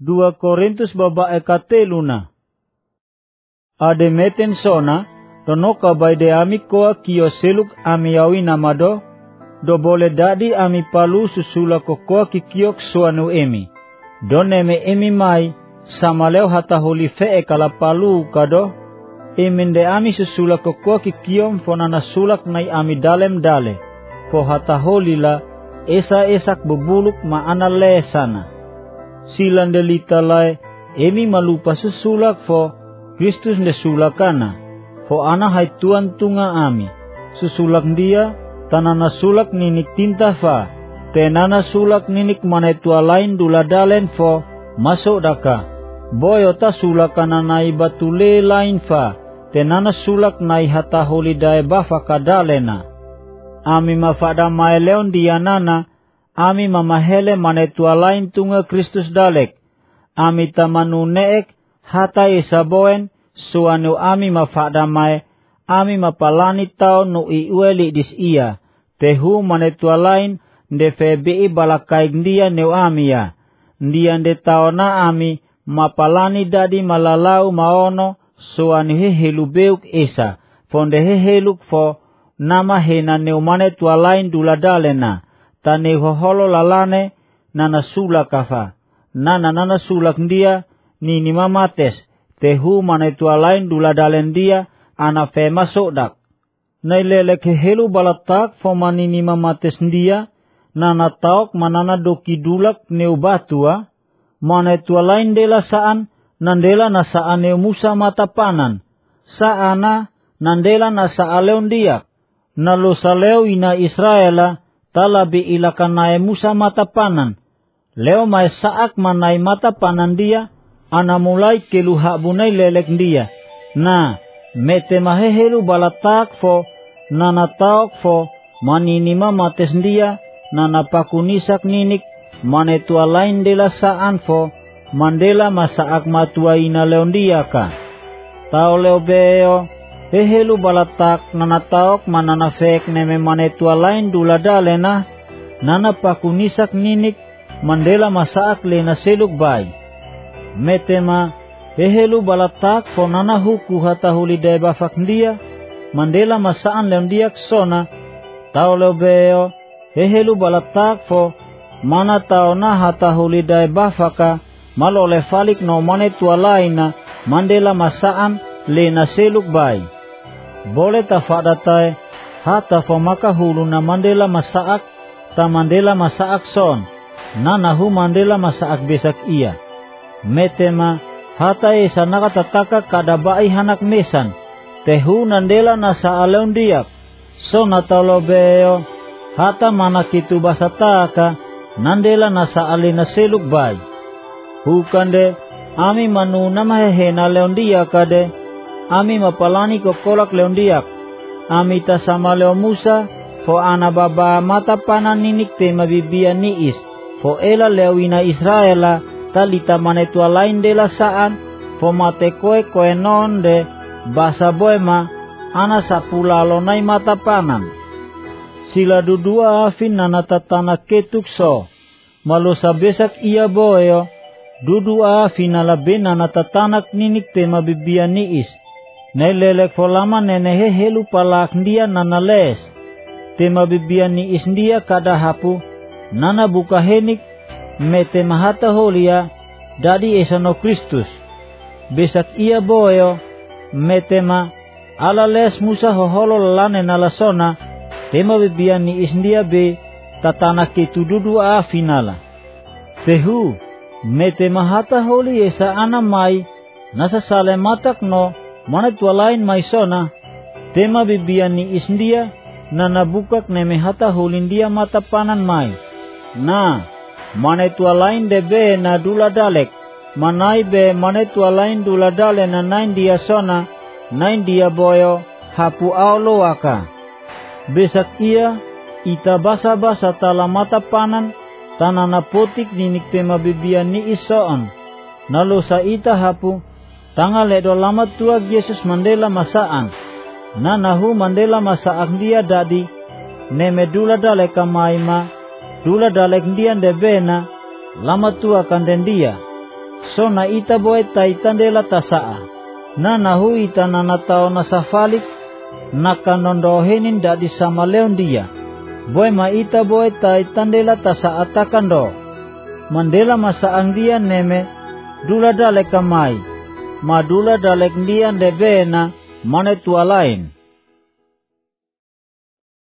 2 Korintus baba ekateluna. Ade meten sona, tonoka baide ami koa kio seluk ami yawi namado, do bole dadi ami palu susula kokoa kikiok suanu emi. Doneme emi mai, samaleo hata holi fee kala palu kado, emende ami susula kokoa kikiom fonana sulak nai ami dalem dale, po hata holi la, esa esak bebuluk maana le sana. Silan delita lai, emi malupa susulak fo, Kristus nde sulakana, fo ana hai tuan tunga ami, susulak dia, tanana sulak ninik tinta fa, tenana sulak ninik manetua lain duladalen fo, masuk daka, boyo ta sulakana nai batule lain fa, tenana sulak nai hata holi dae bafa kadalena. Ami mafada maeleon dianana, ami mamahele manetua lain tunga Kristus dalek, ami tamanu neek hata isaboen suanu ami mafada mae, ami mapalani tau nu iueli dis ia, tehu manetua lain nde febii balakaik ndia neu ami ya, ndia nde taona ami mapalani dadi malalau maono suanu hehelu beuk esa, fonde heheluk fo nama hena neu manetua lain duladalena, tane hoholo lalane nana sulak kafa, nana sulak ndia nini mamates, tehu manetua lain duladalen dia ana fe masuk dak. Nai lelek helu balatak fo manini mamates ndia, nana taok manana doki dulak neu batua, manetua lain dela saan, nandela na saan neu Musa mata panan, saana nandela na saaleon dia, nalo saleo ina Israela, talabi ilakan nae Musa mata panan, leo mai saak manai mata panan dia, ana mulai keluha bunai lelek dia. Na, mete mahehelu balatak fo, nana taok fo, maninima mates dia, nana pakunisak ninik, manetua lain dela saan fo, mandela masaak matua ina leon dia ka. Tao leo beo, hehelu balatak nana taok manana fek neme manetua lain duladalena, nana pakunisak ninik, mandela masaak lena seluk bai. Metema hehelu balatak fo nana huku hata huli dae bafak ndia, mandela masaan leon dia ksona, tau leo beo, hehelu balatak fo, mana tau na hata huli dae bafaka, malole falik no manetua laina, mandela masaan lena seluk bai. Boleh tafadatai, hata fo maka hulu na mandela masaak, ta mandela masaak son, nanahu mandela masaak besak ia. Metema hata esa nakatataka kada bai hanak mesan, tehu nandela nasa aleon diak, so natalo beo, hata mana kitu basataka, nandela nasa alena seluk bai. Hukande, ami manuna mahehena leon diak kade, ami mapalani kokolak leon diak, ami tasama leo Musa, fo ana baba mata panan ninik te mabibian niis, fo ela lewina Israela, talita manetua lain dela saan, fo mate koe non de, basa boema, ana sapula lonai mata panan. Sila dudua afin nana tatana ketuk so, malo sabesak ia boyo, dudua afin alabe nana tatanak ninik te mabibian niis, nelelek fo lama nenehe helu palak ndia nana les, te mabibian niis ndia kada hapu, nana buka henik, mete mahata holia, dadi esano Kristus. Besak ia boyo, metema, ala les Musa hoholo lane nalasona, tema bibian ni isndia be, tatana ketududu a finala. Tehu, mete mahata holi esa ana mai, nasa sale matak no, mana tua lain mai sona, tema bibian ni isndia, nana bukak neme hata holindia mata panan mai. Na, manetua lain debe na dula dalek, manai be manetua lain dula dale na nain dia sona, nain dia boyo, hapu aulo waka. Besak ia, ita basa-basa tala mata panan, tanana potik ninik tema bibian ni isoon. Nalo sa ita hapu, tanga ledo lama tua Yesus mandela masaan. Nanahu mandela masaak dia dadi, neme dula dalek kamaima, dula dalek dia ndebena, lama tua kanden dia. So na ita boy taitandela tasaa. Na nahu ita nanatao na safalik. Nakanondohenin dadi sama leon dia. Boy ma ita boy taitandela tasaa takando. Mandela masaang dia neme. Dula dalek kamai. Madula dalek dia debena. Mane tua lain.